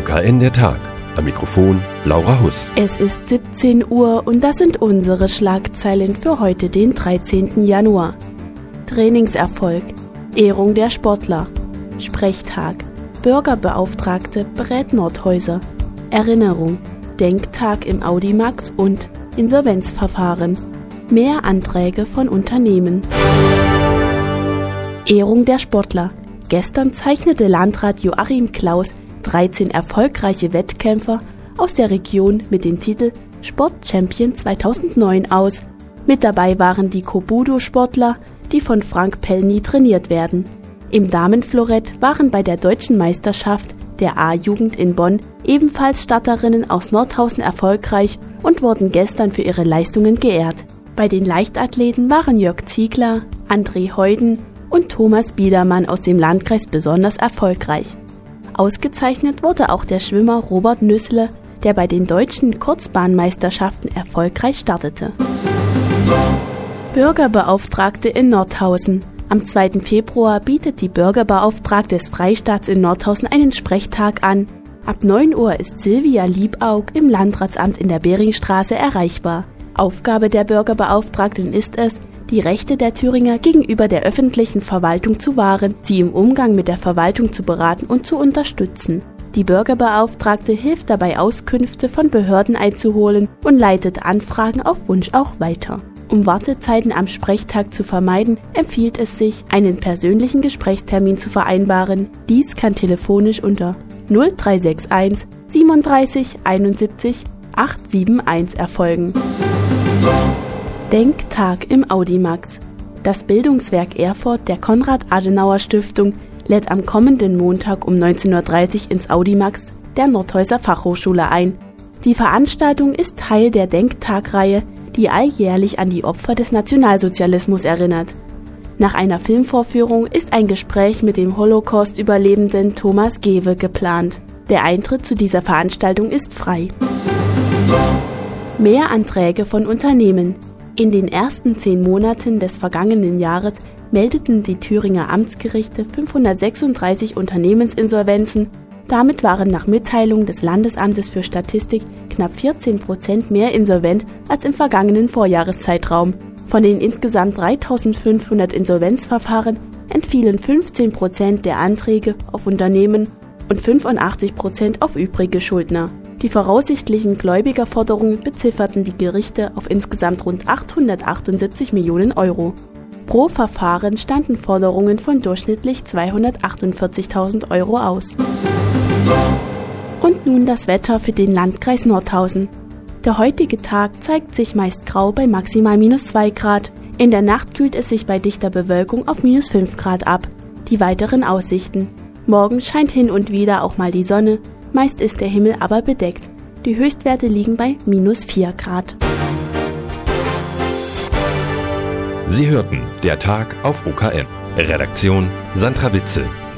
OKN der Tag. Am Mikrofon Laura Huss. Es ist 17 Uhr und das sind unsere Schlagzeilen für heute, den 13. Januar. Trainingserfolg, Ehrung der Sportler, Sprechtag, Bürgerbeauftragte berät Nordhäuser, Erinnerung, Denktag im Audimax und Insolvenzverfahren, mehr Anträge von Unternehmen. Ehrung der Sportler. Gestern zeichnete Landrat Joachim Klaus 13 erfolgreiche Wettkämpfer aus der Region mit dem Titel Sport-Champion 2009 aus. Mit dabei waren die Kobudo-Sportler, die von Frank Pellny trainiert werden. Im Damenflorett waren bei der Deutschen Meisterschaft der A-Jugend in Bonn ebenfalls Starterinnen aus Nordhausen erfolgreich und wurden gestern für ihre Leistungen geehrt. Bei den Leichtathleten waren Jörg Ziegler, André Heuden und Thomas Biedermann aus dem Landkreis besonders erfolgreich. Ausgezeichnet wurde auch der Schwimmer Robert Nüssle, der bei den deutschen Kurzbahnmeisterschaften erfolgreich startete. Bürgerbeauftragte in Nordhausen. Am 2. Februar bietet die Bürgerbeauftragte des Freistaats in Nordhausen einen Sprechtag an. Ab 9 Uhr ist Silvia Liebaug im Landratsamt in der Beringstraße erreichbar. Aufgabe der Bürgerbeauftragten ist es, die Rechte der Thüringer gegenüber der öffentlichen Verwaltung zu wahren, sie im Umgang mit der Verwaltung zu beraten und zu unterstützen. Die Bürgerbeauftragte hilft dabei, Auskünfte von Behörden einzuholen und leitet Anfragen auf Wunsch auch weiter. Um Wartezeiten am Sprechtag zu vermeiden, empfiehlt es sich, einen persönlichen Gesprächstermin zu vereinbaren. Dies kann telefonisch unter 0361 37 71 871 erfolgen. Denktag im Audimax. Das Bildungswerk Erfurt der Konrad-Adenauer-Stiftung lädt am kommenden Montag um 19:30 Uhr ins Audimax der Nordhäuser Fachhochschule ein. Die Veranstaltung ist Teil der Denktag-Reihe, die alljährlich an die Opfer des Nationalsozialismus erinnert. Nach einer Filmvorführung ist ein Gespräch mit dem Holocaust-Überlebenden Thomas Gewe geplant. Der Eintritt zu dieser Veranstaltung ist frei. Mehr Anträge von Unternehmen. In den ersten 10 Monaten des vergangenen Jahres meldeten die Thüringer Amtsgerichte 536 Unternehmensinsolvenzen. Damit waren nach Mitteilung des Landesamtes für Statistik knapp 14% mehr insolvent als im vergangenen Vorjahreszeitraum. Von den insgesamt 3.500 Insolvenzverfahren entfielen 15% der Anträge auf Unternehmen und 85% auf übrige Schuldner. Die voraussichtlichen Gläubigerforderungen bezifferten die Gerichte auf insgesamt rund 878 Millionen Euro. Pro Verfahren standen Forderungen von durchschnittlich 248.000 Euro aus. Und nun das Wetter für den Landkreis Nordhausen. Der heutige Tag zeigt sich meist grau bei maximal -2 Grad. In der Nacht kühlt es sich bei dichter Bewölkung auf -5 Grad ab. Die weiteren Aussichten. Morgen scheint hin und wieder auch mal die Sonne. Meist ist der Himmel aber bedeckt. Die Höchstwerte liegen bei -4 Grad. Sie hörten der Tag auf OKN. Redaktion Sandra Witzel.